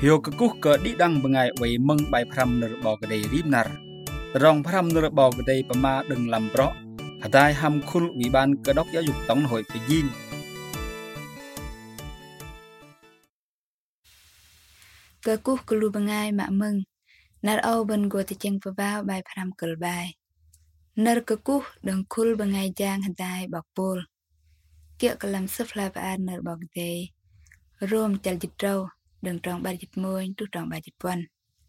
Hiu ke kuh ke di dang bengai wei meng bai pram ner bo gede rimnar. Rong pram ner bo gede pema deng lam pro. Hadai ham khul wi ban ke dok ya yuk tong hoi pe yin. Ke kuh kelu bengai mak meng. Nar au ben go te cheng pebao bai pram kel bai. Nar ke kuh deng khul bengai jang hadai bak pol. Kiek kelam sefla paan ner bo gede. Rom chal jit rau deng trong ba jit moin tu trong ba jit wan.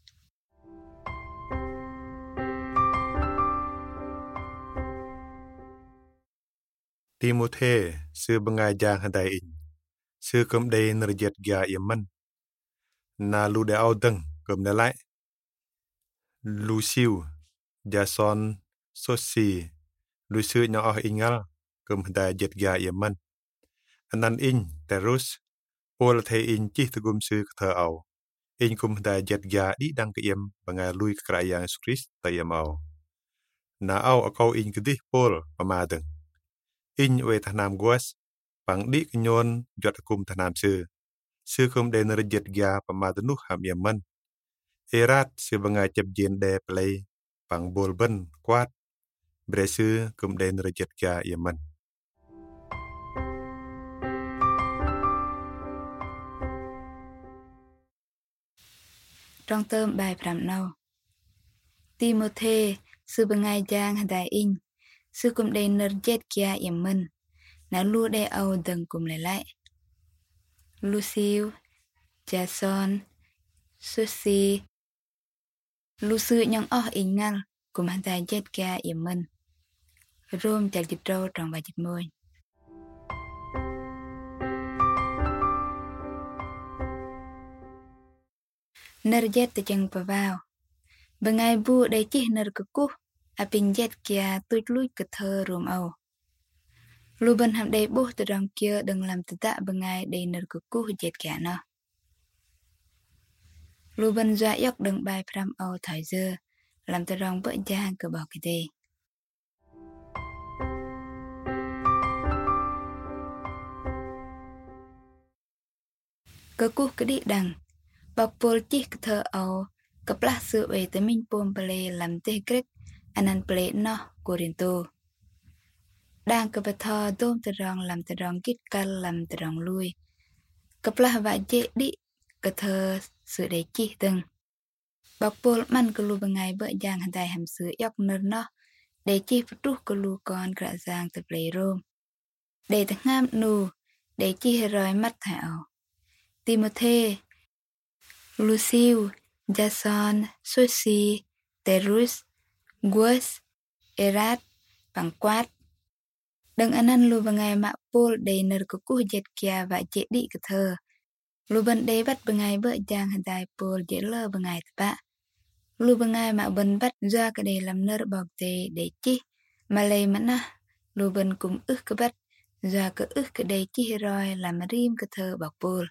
Timothy sư bengai jang hadai in. Sư kum day nerjet gya yemen. Na lu de au deng kum de lai. Lu siu Jason Sosi lu sư nhỏ ở ingal kum hadai jet gya yemen. Anan in terus pol the in chi tugum sư thơ au. In kum hadai jet gya di dang ke yem bengai lui kerajaan Yesus Kristus ta yem au. Na au akau in kedih pol pamadeng. In we tanam guas pang di kenyon jot kum tanam sư kum de nerjet gya pamadanuh ham yemen. Erat sư bengai chep jen de play pang bol ben kuat bre sư kum de nerjet gya yemen. Trong tơm bài pram nau. Timothy sư bengai jang hadai in. Sư kum de nerjet kia yemen. Na lu de au deng kum le lai. Luciu, Jason, Susi, lu sư nhong oh ingal kum hadai jet kia yemen. Rom chal jit rau trong ba jit moin. Ner jet te cheng pa vào. Bengai bu de chih ner ke kuh. Apin jet kia tuj lui ke thơ rom au. Lu ben ham de buh te rong kia đừng làm tự tạ bengai de ner ke kuh jet kia no. Lu ben doa yok đừng bài pram au thải dơ. Làm te rong bỡ jang ke bảo ke de. Ke kuh ke di đằng. Bak pol chih ke thơ au. Keplah sự về tới mình pom ple làm te grek. Anan ple no Corinto. Đang ke betho dom te rong làm te rong kit kal làm te rong lui. Keplah va je di ke thơ sự de chih từng. Bak pol man ke lu bengai bỡ jang hadai ham sự yok ner no. De chih putruh ke lu kon kra giang te ple rom. De te ngam nu. De chih roi mắt thảo. Timothy, Luciu, Jason, Susi, Terus, Guas, Erat, bằng quát. Đừng anan lu bengai mak pol de ner ke kuh jet kia va je di ke thơ. Lu ben de bat bengai bỡ jang hadai pol je le bengai tpa. Lu bengai mak ben bat doa ke de lam ner bog de chih. Malay mana lu ben kum ke bat doa ke de chih roi làm rim ke thơ bog pol.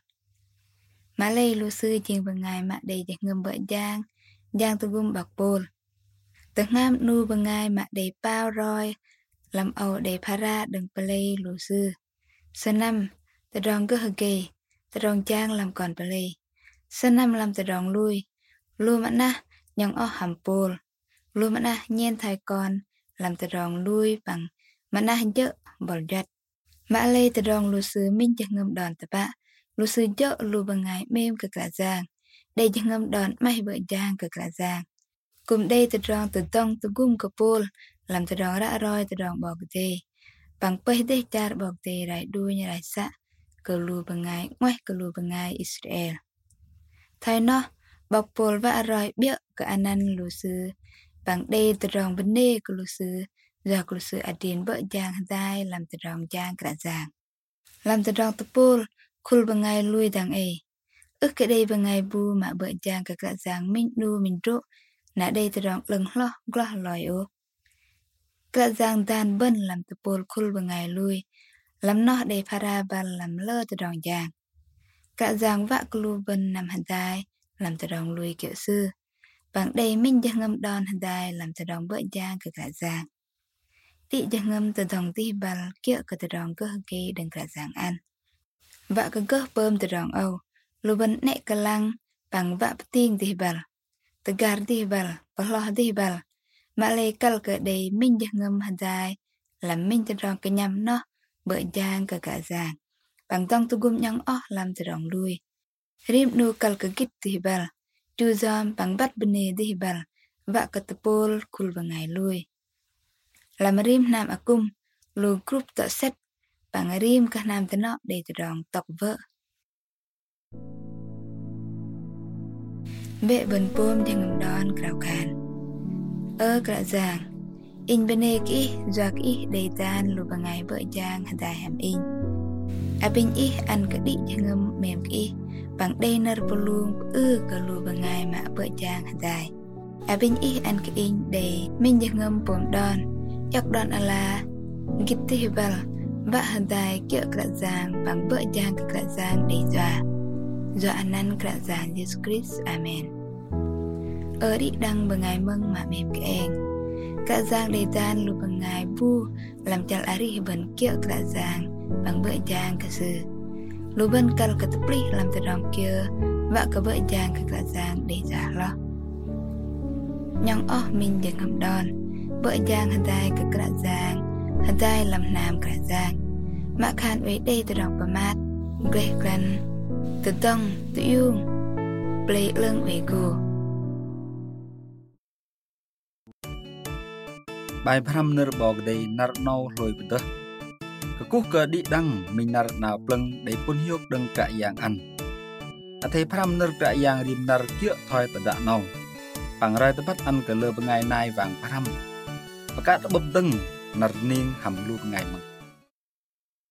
Malay lu sư ching bengai mak de je ngâm bỡ jang tu gum bog pol. Te ngam nu bengai mak de pao roi làm au de para đừng play lu sư. Senam te rong ke hege te rong jang làm còn play. Senam làm te rong lui. Lu mana nhong o ham pol. Lu mana nyen thai con làm te rong lui bằng mana je bol jat. Malay te rong lu sư min je ngâm đòn te ba. Lu sư je lu bengai mem ke kla giang. De je ngâm đòn mai bỡ jang ke kla giang. Kum de te rong te tong te gum ke pol. Làm te rong ra roi te rong bog de. Bằng peh de char bog de rai đuôi như rai sa. Ke lu bengai ngoai ke lu bengai Israel. Thai no bog pol va roi biak ke anan lu sư. Bằng de te rong bende ke lu sư. Doa ke lu sư adin bỡ jang hadai làm te rong jang kra giang. Làm te rong te pol khul bengai lui dang e. Ước ke de bengai bu ma bỡ jang ke kra giang min nu min ro. Na de te rong leng lo glo loi o. Kra giang dan ben làm te pol khul bengai lui. Làm no de para ban làm lơ te rong jang. Kra giang va klu ben nam hadai làm te rong lui kiểu sư. Bằng de min je ngâm đòn hadai làm te rong bỡ jang ke kra giang. Ti je ngâm te dong ti bal kia ke te rong ke hege đừng kra giang an. Và ke pơm te rong au. Lu ben nek ke lang bằng vạ tiên đi bal tegar đi bal Allah đi bal Malekal ke day min jah ngâm hadai làm min cho rong cái nhầm nó bởi giang cả giang bằng tông tu gum nhang làm cho rong lui rim nu kal ke git đi bal chu zam bằng bắt bene đi bal vạ cái tepol kul bangai lui làm rim nam akum lu group ta set bằng rim ka nam te nó để cho rong tộc vợ bệ bần pom jah ngâm đón krau khan cả giang in bene ki doa ki đầy tan lu bangai vợ giang hadai ham in abin i an ka di ngâm mềm ki bằng đây nar polung ka lu bangai ma vợ giang hadai abin i an ka in đầy min ngâm pom don yak don ala gitti bal ba hadai kia cả giang bằng vợ giang cả giang đầy doa anan cả giang Jesus Christ amen ở đi đăng bangai mừng mà mềm keng cả giang đầy tan lu bangai bu làm chal ari bần kia cả giang bằng vợ giang cả sư lu bên kal cả tepli làm từ đòn kia vợ cả vợ giang cả giang để giả lo nhong mình dừng ngầm đòn vợ giang hadai cả giang hadai làm nam cả giang mà khan với đây từ đòn pamat gle gần từ tông từ yung play lưng về cô bài pram nơ bò đầy nar nâu lôi bật cái cú cờ đi đăng mình nar nào pleng để pun hiok đằng cả yang ăn thấy pram nơ cả yang rim nar kia thôi bật đạn nâu bằng rai tập ăn cái lơ bengai nai vàng pram và các bập đằng nar ning hầm lu bengai măng